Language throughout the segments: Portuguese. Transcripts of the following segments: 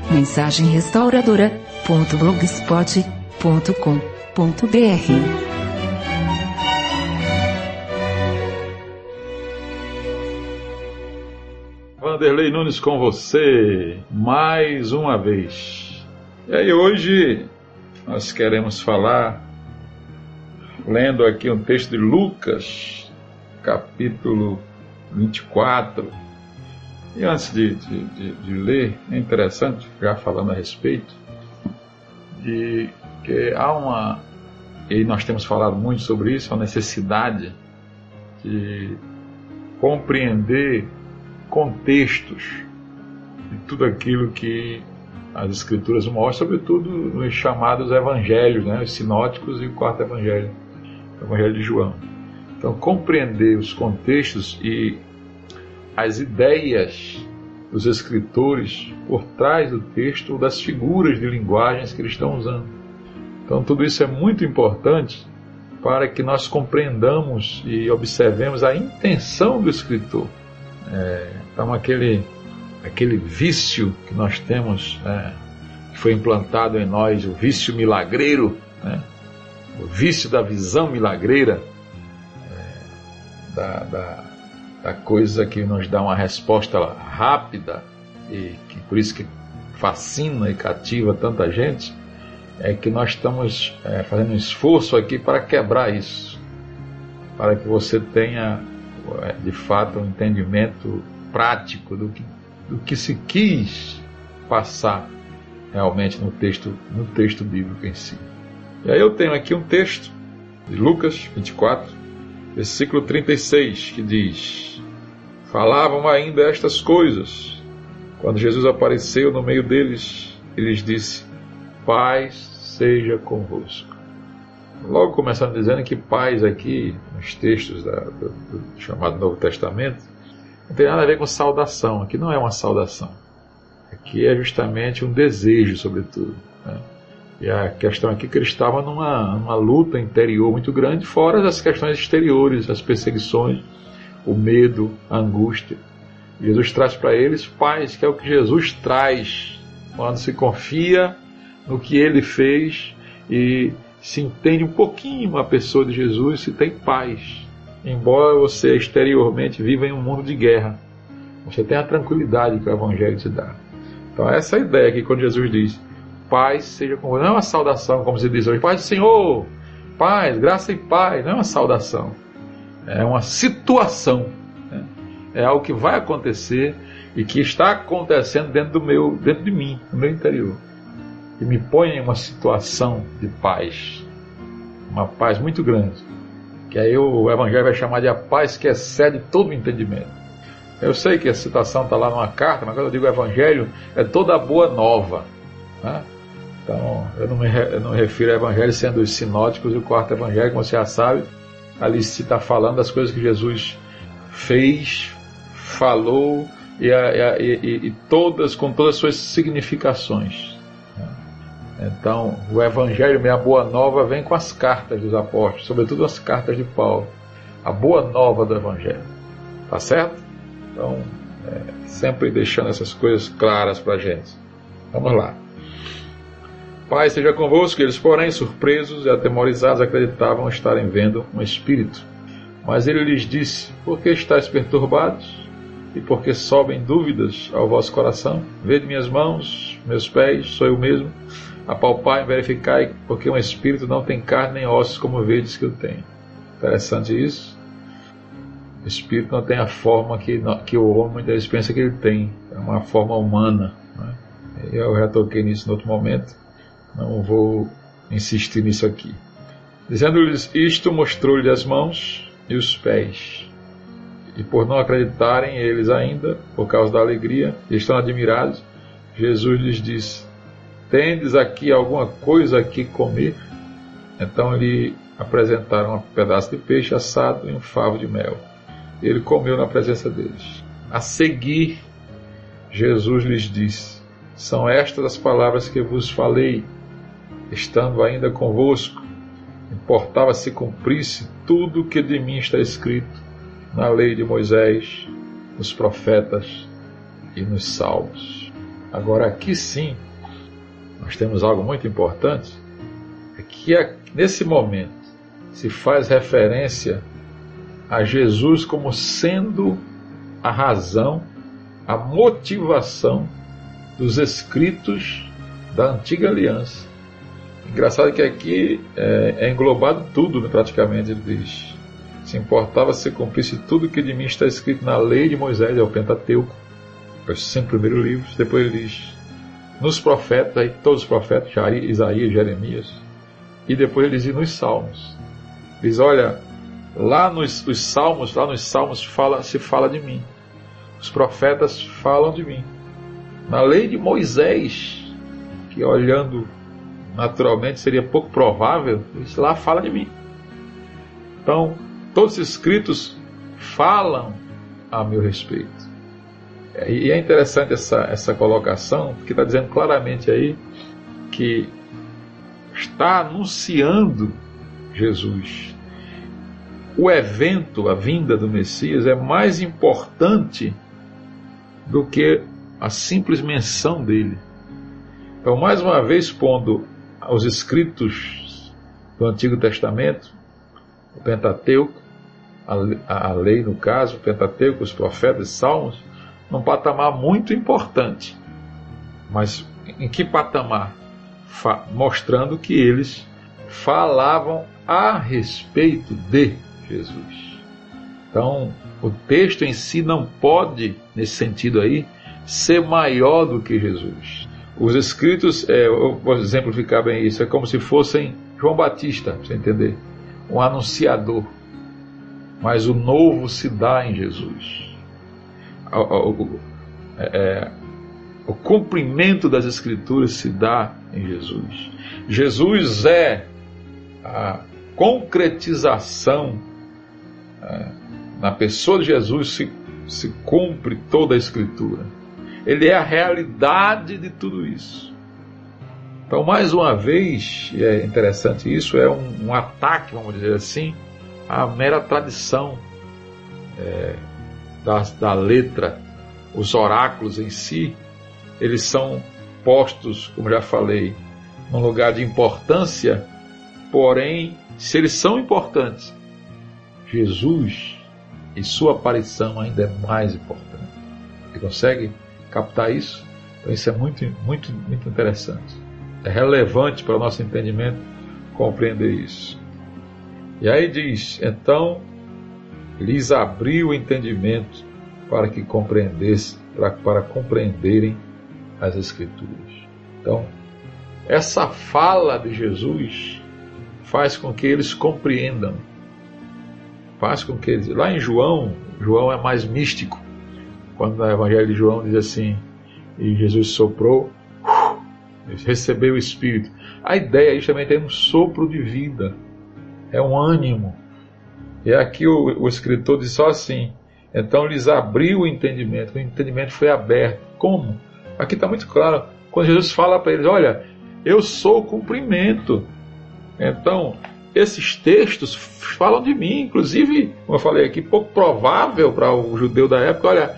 mensagemrestauradora.blogspot.com.br. Vanderlei Nunes com você, mais uma vez. E aí hoje nós queremos falar, lendo aqui um texto de Lucas, capítulo 24. E antes de ler, é interessante ficar falando a respeito de que há uma, e nós temos falado muito sobre isso, a necessidade de compreender contextos de tudo aquilo que as Escrituras mostram, sobretudo nos chamados evangelhos, né? Os sinóticos e o quarto evangelho, o evangelho de João. Então, compreender os contextos e as ideias dos escritores por trás do texto ou das figuras de linguagens que eles estão usando. Então, tudo isso é muito importante para que nós compreendamos e observemos a intenção do escritor. Então, aquele vício que nós temos, que foi implantado em nós, o vício milagreiro, o vício da visão milagreira, da coisa que nos dá uma resposta rápida, e que por isso que fascina e cativa tanta gente, é que nós estamos fazendo um esforço aqui para quebrar isso, para que você tenha de fato um entendimento prático do que se quis passar realmente no texto bíblico em si. E aí eu tenho aqui um texto de Lucas 24, versículo 36, que diz: falavam ainda estas coisas, quando Jesus apareceu no meio deles, e lhes disse: paz seja convosco. Logo começando dizendo que paz aqui, nos textos do chamado Novo Testamento, não tem nada a ver com saudação. Aqui não é uma saudação. Aqui é justamente um desejo, sobretudo, né? E a questão aqui é que eles estavam numa luta interior muito grande, fora das questões exteriores, as perseguições, o medo, a angústia. Jesus traz para eles paz, que é o que Jesus traz quando se confia no que Ele fez e se entende um pouquinho a pessoa de Jesus, se tem paz. Embora você exteriormente viva em um mundo de guerra, você tem a tranquilidade que o Evangelho te dá. Então essa é a ideia aqui quando Jesus diz: paz seja com você. Não é uma saudação, como se diz hoje, paz do Senhor, paz, graça e paz. Não é uma saudação, é uma situação, né? É algo que vai acontecer e que está acontecendo dentro de mim, no meu interior, e me põe em uma situação de paz, uma paz muito grande, que aí o Evangelho vai chamar de a paz que excede todo o entendimento. Eu sei que a citação está lá numa carta, mas quando eu digo Evangelho, é toda a boa nova, né? Então, eu não me refiro ao Evangelho sendo os sinóticos e o quarto Evangelho, como você já sabe. Ali se está falando das coisas que Jesus fez, falou, e todas, com todas as suas significações. Então, o Evangelho, a Boa Nova, vem com as cartas dos apóstolos, sobretudo as cartas de Paulo. A Boa Nova do Evangelho. Tá certo? Então, sempre deixando essas coisas claras para a gente. Vamos lá. Paz seja convosco. Eles, porém, surpresos e atemorizados, acreditavam estarem vendo um espírito. Mas ele lhes disse: por que estáis perturbados? E por que sobem dúvidas ao vosso coração? Vede minhas mãos, meus pés, sou eu mesmo. Apalpai e verificai, porque um espírito não tem carne nem ossos, como vedes que eu tenho. Interessante isso. O espírito não tem a forma que o homem muitas vezes pensa que ele tem. É uma forma humana, né? Eu já toquei nisso em outro momento. Não vou insistir nisso aqui. Dizendo-lhes isto, mostrou-lhe as mãos e os pés. E por não acreditarem eles ainda, por causa da alegria, e estão admirados, Jesus lhes disse: tendes aqui alguma coisa que comer? Então lhe apresentaram um pedaço de peixe assado e um favo de mel. Ele comeu na presença deles. A seguir, Jesus lhes disse: são estas as palavras que vos falei, estando ainda convosco. Importava se cumprisse tudo o que de mim está escrito na lei de Moisés, nos profetas e nos salmos. Agora aqui sim, nós temos algo muito importante, é que nesse momento se faz referência a Jesus como sendo a razão, a motivação dos escritos da antiga aliança. Engraçado que aqui é englobado tudo, né, praticamente. Ele diz: se importava se cumprisse tudo que de mim está escrito na lei de Moisés, é o Pentateuco, os 5 primeiros livros. Depois ele diz: nos profetas, aí todos os profetas, Isaías, Jeremias. E depois ele diz: e nos salmos. Diz: olha, lá nos salmos se fala de mim. Os profetas falam de mim. Na lei de Moisés, que olhando naturalmente seria pouco provável, isso lá fala de mim. Então, todos os escritos falam a meu respeito. E é interessante essa colocação, porque está dizendo claramente aí que está anunciando Jesus. O evento, a vinda do Messias, é mais importante do que a simples menção dele. Então, mais uma vez, pondo os escritos do Antigo Testamento, o Pentateuco, a lei no caso, o Pentateuco, os profetas, os salmos, num patamar muito importante. Mas em que patamar? Mostrando que eles falavam a respeito de Jesus. Então, o texto em si não pode, nesse sentido aí, ser maior do que Jesus. Os escritos, eu vou exemplificar bem isso, é como se fossem João Batista, para você entender, um anunciador. Mas o novo se dá em Jesus. O cumprimento das Escrituras se dá em Jesus. Jesus é a concretização. Na pessoa de Jesus se cumpre toda a Escritura. Ele é a realidade de tudo isso. Então, mais uma vez, e é interessante isso, é um ataque, vamos dizer assim, à mera tradição da letra. Os oráculos em si, eles são postos, como já falei, num lugar de importância, porém, se eles são importantes, Jesus e sua aparição ainda é mais importante. Você consegue captar isso? Então isso é muito, muito, muito interessante. É relevante para o nosso entendimento compreender isso. E aí diz: então lhes abriu o entendimento para que compreendessem, para compreenderem as Escrituras. Então, essa fala de Jesus faz com que eles compreendam. Faz com que eles... Lá em João é mais místico. Quando no Evangelho de João diz assim: e Jesus soprou, recebeu o Espírito. A ideia aí também tem um sopro de vida, é um ânimo. E aqui o escritor diz só assim: então lhes abriu o entendimento foi aberto. Como? Aqui está muito claro, quando Jesus fala para eles: olha, eu sou o cumprimento. Então, esses textos falam de mim, inclusive, como eu falei aqui, pouco provável para o judeu da época. Olha,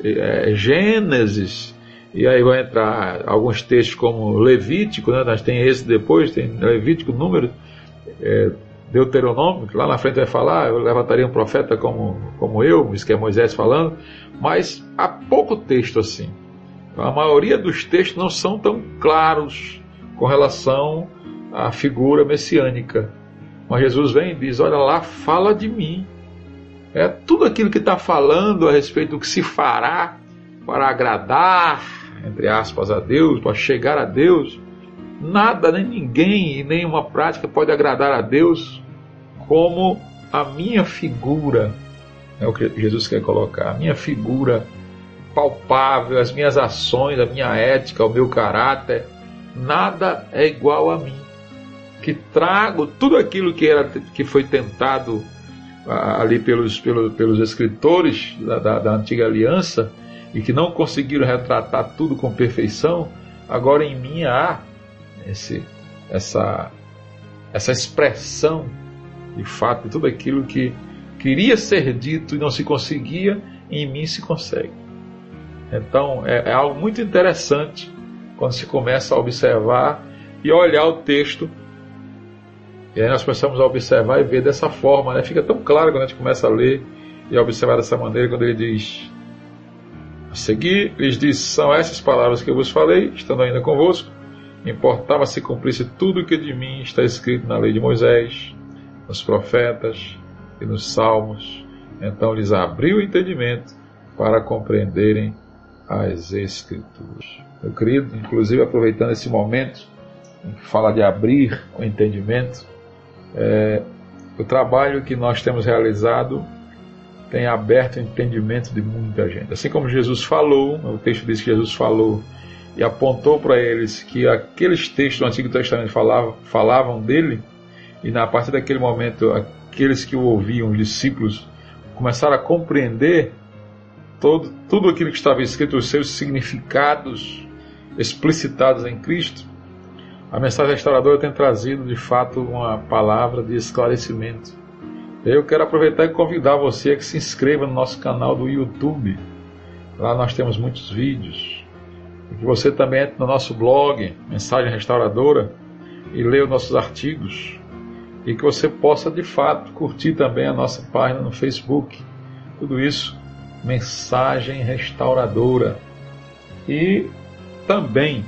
Gênesis, e aí vai entrar alguns textos como Levítico, né? Nós tem esse depois, tem Levítico, Número, Deuteronômio, que lá na frente vai falar: eu levantaria um profeta como eu, isso que é Moisés falando, mas há pouco texto assim. A maioria dos textos não são tão claros com relação à figura messiânica. Mas Jesus vem e diz: olha lá, fala de mim. É tudo aquilo que está falando a respeito do que se fará para agradar, entre aspas, a Deus, para chegar a Deus. Nada, nem ninguém e nenhuma prática pode agradar a Deus como a minha figura. É o que Jesus quer colocar. A minha figura palpável, as minhas ações, a minha ética, o meu caráter. Nada é igual a mim. Que trago tudo aquilo que foi tentado ali pelos escritores da antiga aliança e que não conseguiram retratar tudo com perfeição. Agora em mim há essa expressão de fato de tudo aquilo que queria ser dito e não se conseguia, em mim se consegue. Então é algo muito interessante quando se começa a observar e olhar o texto. E aí nós começamos a observar e ver dessa forma, né? Fica tão claro quando a gente começa a ler e a observar dessa maneira, quando ele diz: a seguir, lhes disse: são essas palavras que eu vos falei, estando ainda convosco. Importava se cumprisse tudo o que de mim está escrito na lei de Moisés, nos profetas e nos salmos. Então lhes abriu o entendimento para compreenderem as Escrituras. Meu querido, inclusive aproveitando esse momento em que fala de abrir o entendimento, o trabalho que nós temos realizado tem aberto o entendimento de muita gente. Assim como Jesus falou, o texto diz que Jesus falou e apontou para eles que aqueles textos do Antigo Testamento falavam dele, e a partir daquele momento aqueles que o ouviam, os discípulos, começaram a compreender tudo aquilo que estava escrito, os seus significados explicitados em Cristo. A mensagem restauradora tem trazido de fato uma palavra de esclarecimento. Eu quero aproveitar e convidar você a que se inscreva no nosso canal do YouTube. Lá nós temos muitos vídeos. E que você também entre no nosso blog, Mensagem Restauradora, e leia os nossos artigos. E que você possa, de fato, curtir também a nossa página no Facebook. Tudo isso, Mensagem Restauradora. E também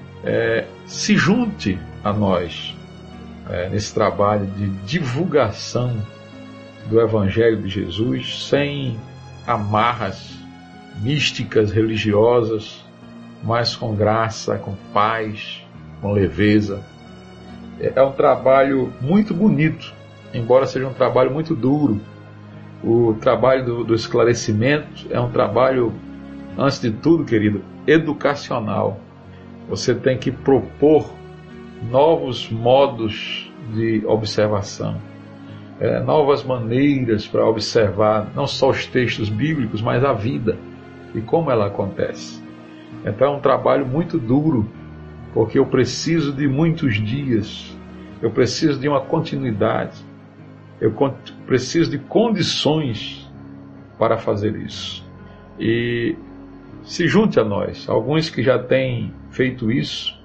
se junte a nós nesse trabalho de divulgação do Evangelho de Jesus, sem amarras místicas, religiosas, mas com graça, com paz, com leveza. É um trabalho muito bonito, embora seja um trabalho muito duro. O trabalho do esclarecimento é um trabalho, antes de tudo, querido, educacional. Você tem que propor novos modos de observação, novas maneiras para observar não só os textos bíblicos, mas a vida e como ela acontece. Então é um trabalho muito duro, porque eu preciso de muitos dias, eu preciso de uma continuidade, eu preciso de condições para fazer isso. E se junte a nós, alguns que já têm feito isso,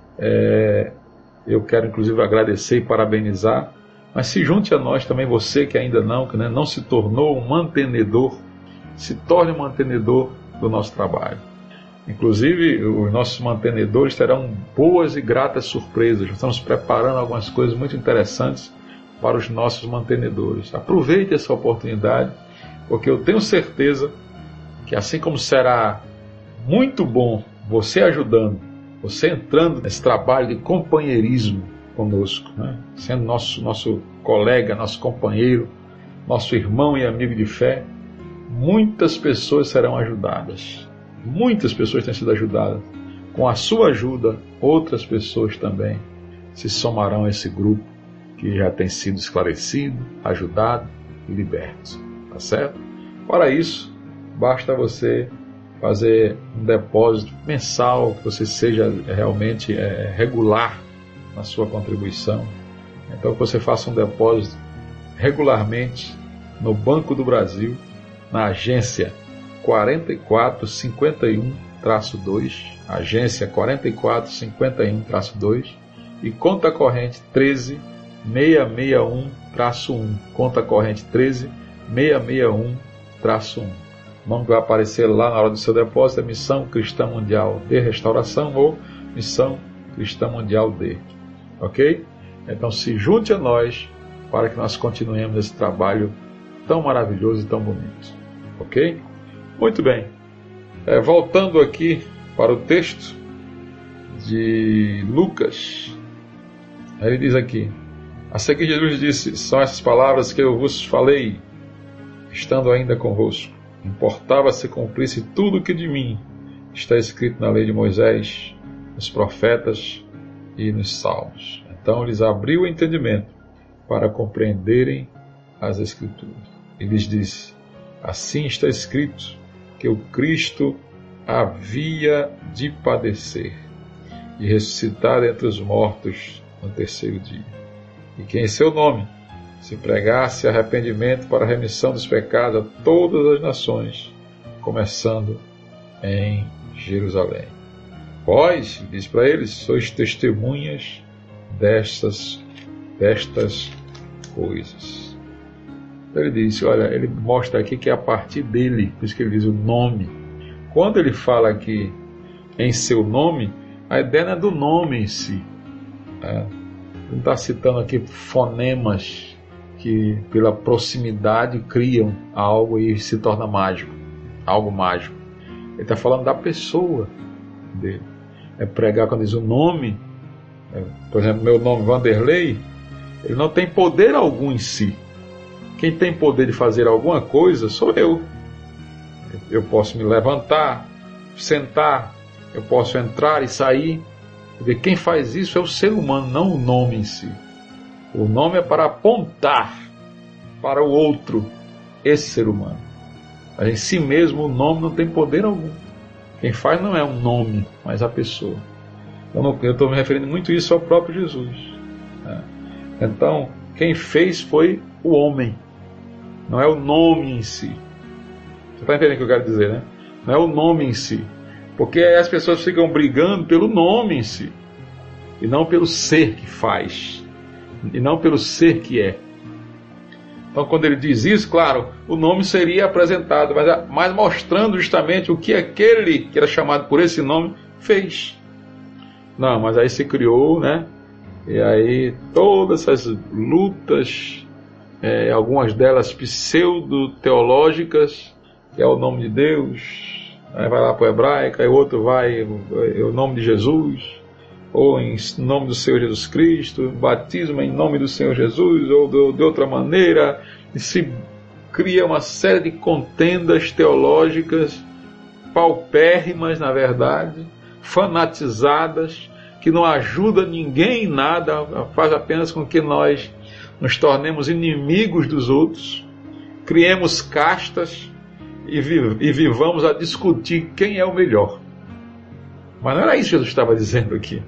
eu quero inclusive agradecer e parabenizar, mas se junte a nós também, você que ainda não se tornou um mantenedor, se torne um mantenedor do nosso trabalho. Inclusive, os nossos mantenedores terão boas e gratas surpresas. Nós estamos preparando algumas coisas muito interessantes para os nossos mantenedores. Aproveite essa oportunidade, porque eu tenho certeza que assim como será muito bom você ajudando, você entrando nesse trabalho de companheirismo conosco, né? Sendo nosso colega, nosso companheiro, nosso irmão e amigo de fé, muitas pessoas serão ajudadas. Muitas pessoas têm sido ajudadas. Com a sua ajuda, outras pessoas também se somarão a esse grupo que já tem sido esclarecido, ajudado e liberto. Tá certo? Para isso, basta você fazer um depósito mensal, que você seja realmente regular na sua contribuição. Então, que você faça um depósito regularmente no Banco do Brasil, na agência 4451-2, agência 4451-2, e conta corrente 13661-1, conta corrente 13661-1. O nome que vai aparecer lá na hora do seu depósito é Missão Cristã Mundial de Restauração ou Missão Cristã Mundial de. Ok? Então se junte a nós para que nós continuemos esse trabalho tão maravilhoso e tão bonito. Ok? Muito bem. Voltando aqui para o texto de Lucas, ele diz aqui: a seguir Jesus disse: são essas palavras que eu vos falei, estando ainda convosco. Importava se cumprisse tudo o que de mim está escrito na lei de Moisés, nos profetas e nos salmos. Então lhes abriu o entendimento para compreenderem as Escrituras. E lhes disse: assim está escrito que o Cristo havia de padecer e ressuscitar entre os mortos no terceiro dia, e que em seu nome se pregasse arrependimento para a remissão dos pecados a todas as nações, começando em Jerusalém. Vós, diz para eles, sois testemunhas destas coisas. Ele diz, olha, ele mostra aqui que é a partir dele, por isso que ele diz o nome. Quando ele fala aqui em seu nome, a ideia não é do nome em si. Ele não está citando aqui fonemas que pela proximidade criam algo e se torna mágico, algo mágico. Ele está falando da pessoa dele. É pregar quando diz o nome, por exemplo, meu nome Vanderlei, ele não tem poder algum em si. Quem tem poder de fazer alguma coisa sou eu. Eu posso me levantar, sentar, eu posso entrar e sair. Quem faz isso é o ser humano, não o nome em si. O nome é para apontar para o outro, esse ser humano. Mas em si mesmo o nome não tem poder algum. Quem faz não é um nome, mas a pessoa. Eu estou me referindo muito isso ao próprio Jesus. Então, quem fez foi o homem. Não é o nome em si. Você está entendendo o que eu quero dizer, né? Não é o nome em si. Porque as pessoas ficam brigando pelo nome em si. E não pelo ser que faz. E não pelo ser que é. Então, quando ele diz isso, claro, o nome seria apresentado, mas mostrando justamente o que aquele que era chamado por esse nome fez. Não, mas aí se criou, né? E aí todas essas lutas, algumas delas pseudo-teológicas, que é o nome de Deus, aí vai lá para o hebraico, aí outro vai, o nome de Jesus, ou em nome do Senhor Jesus Cristo, batismo em nome do Senhor Jesus, ou de outra maneira, e se cria uma série de contendas teológicas, paupérrimas, na verdade, fanatizadas, que não ajuda ninguém em nada, faz apenas com que nós nos tornemos inimigos dos outros, criemos castas e vivamos a discutir quem é o melhor. Mas não era isso que Jesus estava dizendo aqui.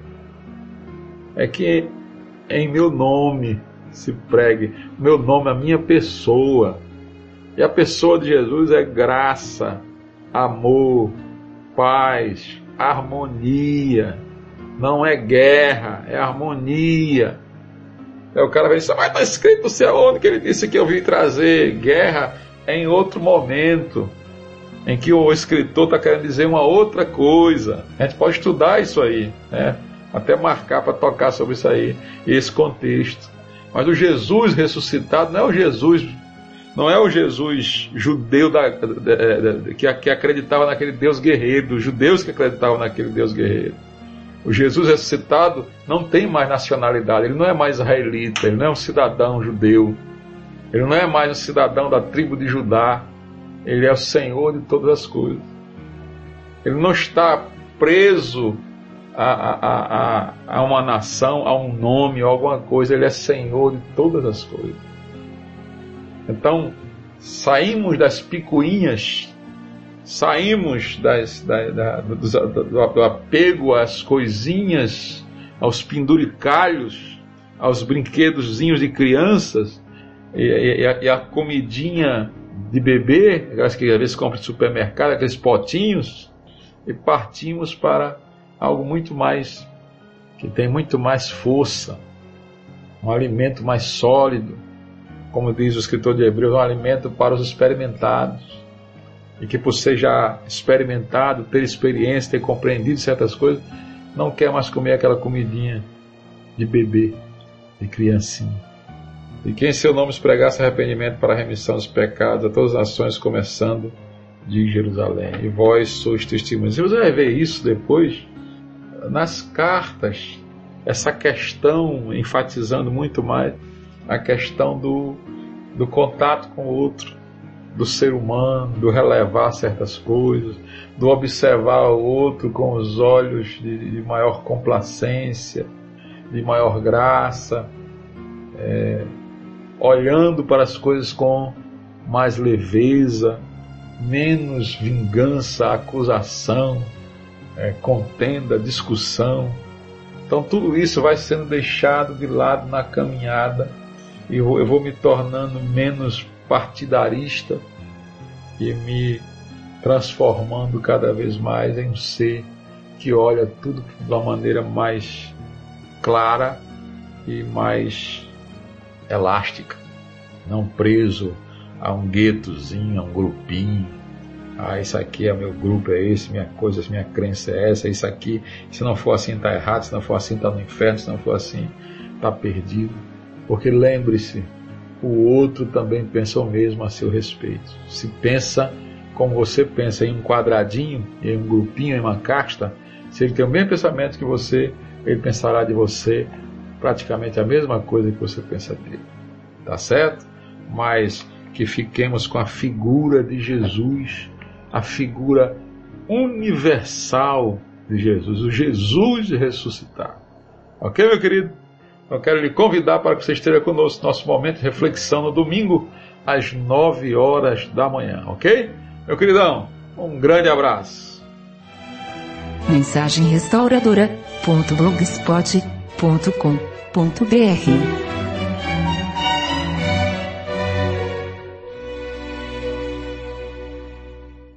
É que em meu nome se pregue, meu nome é a minha pessoa. E a pessoa de Jesus é graça, amor, paz, harmonia. Não é guerra, é harmonia. O cara vai dizer, mas está escrito não sei aonde que ele disse que eu vim trazer guerra em outro momento, em que o escritor está querendo dizer uma outra coisa. A gente pode estudar isso aí, né? Até marcar para tocar sobre isso aí, esse contexto. Mas o Jesus ressuscitado não é o Jesus judeu que acreditava naquele Deus guerreiro, os judeus que acreditavam naquele Deus guerreiro. O Jesus ressuscitado não tem mais nacionalidade, ele não é mais israelita, ele não é um cidadão judeu, ele não é mais um cidadão da tribo de Judá, ele é o Senhor de todas as coisas. Ele não está preso a uma nação, a um nome, a alguma coisa, ele é Senhor de todas as coisas. Então, saímos das picuinhas, saímos do apego às coisinhas, aos penduricalhos, aos brinquedozinhos de crianças e a comidinha de bebê, aquelas que às vezes compra de supermercado, aqueles potinhos, e partimos para algo muito mais, que tem muito mais força, um alimento mais sólido, como diz o escritor de Hebreus, um alimento para os experimentados, e que por ser já experimentado, ter experiência, ter compreendido certas coisas, não quer mais comer aquela comidinha de bebê, de criancinha. E que em seu nome se pregasse arrependimento para a remissão dos pecados a todas as nações, começando de Jerusalém. E vós sois testemunhas. E você vai ver isso depois nas cartas, essa questão, enfatizando muito mais a questão do contato com o outro, do ser humano, do relevar certas coisas, do observar o outro com os olhos de maior complacência, de maior graça, olhando para as coisas com mais leveza, menos vingança, acusação, contenda, discussão. Então tudo isso vai sendo deixado de lado na caminhada, e eu vou me tornando menos partidarista e me transformando cada vez mais em um ser que olha tudo de uma maneira mais clara e mais elástica, não preso a um guetozinho, a um grupinho. Isso aqui é meu grupo, é esse, minha coisa, minha crença é essa, isso aqui, se não for assim está errado, se não for assim está no inferno, se não for assim está perdido. Porque lembre-se, o outro também pensa o mesmo a seu respeito. Se pensa como você pensa, em um quadradinho, em um grupinho, em uma casta, se ele tem o mesmo pensamento que você, ele pensará de você praticamente a mesma coisa que você pensa dele. Tá certo? Mas que fiquemos com a figura de Jesus, a figura universal de Jesus, o Jesus ressuscitado. Ok, meu querido? Eu quero lhe convidar para que você esteja conosco no nosso momento de reflexão no domingo, às 9 horas da manhã, ok? Meu queridão, um grande abraço. Mensagem Restauradora.blogspot.com.br